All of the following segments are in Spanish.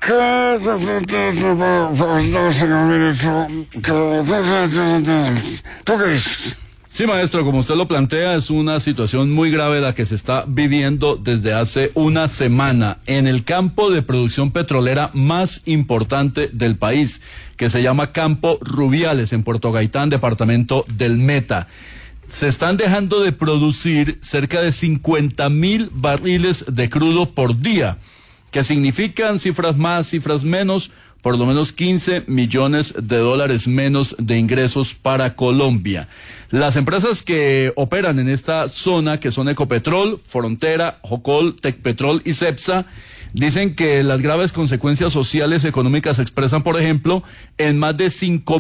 ¿Tú qué dices? Sí, maestro, como usted lo plantea, es una situación muy grave la que se está viviendo desde hace una semana en el campo de producción petrolera más importante del país, que se llama Campo Rubiales, en Puerto Gaitán, departamento del Meta. Se están dejando de producir cerca de 50.000 barriles de crudo por día, que significan cifras más, cifras menos, por lo menos 15 millones de dólares menos de ingresos para Colombia. Las empresas que operan en esta zona, que son Ecopetrol, Frontera, Jocol, Tecpetrol y Cepsa, dicen que las graves consecuencias sociales y económicas se expresan, por ejemplo, en más de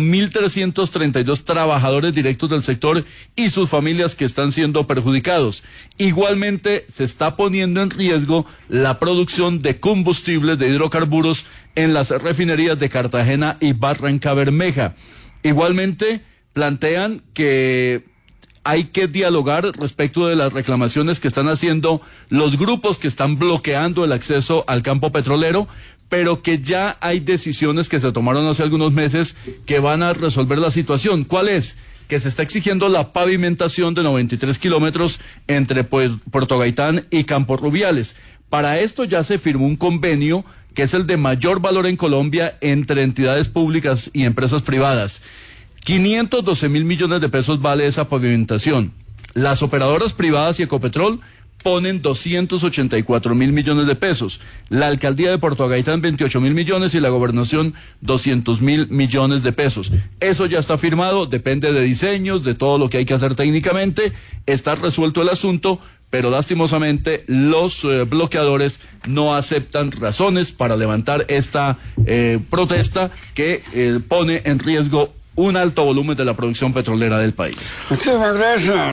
5.332 trabajadores directos del sector y sus familias que están siendo perjudicados. Igualmente, se está poniendo en riesgo la producción de combustibles de hidrocarburos en las refinerías de Cartagena y Barranca Bermeja. Igualmente, plantean que hay que dialogar respecto de las reclamaciones que están haciendo los grupos que están bloqueando el acceso al campo petrolero, pero que ya hay decisiones que se tomaron hace algunos meses que van a resolver la situación. ¿Cuál es? Que se está exigiendo la pavimentación de 93 kilómetros entre Puerto Gaitán y Campo Rubiales. Para esto ya se firmó un convenio que es el de mayor valor en Colombia entre entidades públicas y empresas privadas. 512.000 millones de pesos vale esa pavimentación. Las operadoras privadas y Ecopetrol ponen 284.000 millones de pesos. La alcaldía de Puerto Gaitán 28.000 millones y la gobernación 200.000 millones de pesos. Eso ya está firmado, depende de diseños, de todo lo que hay que hacer técnicamente. Está resuelto el asunto, pero lastimosamente los bloqueadores no aceptan razones para levantar esta protesta que pone en riesgo un alto volumen de la producción petrolera del país. Muchísimas gracias.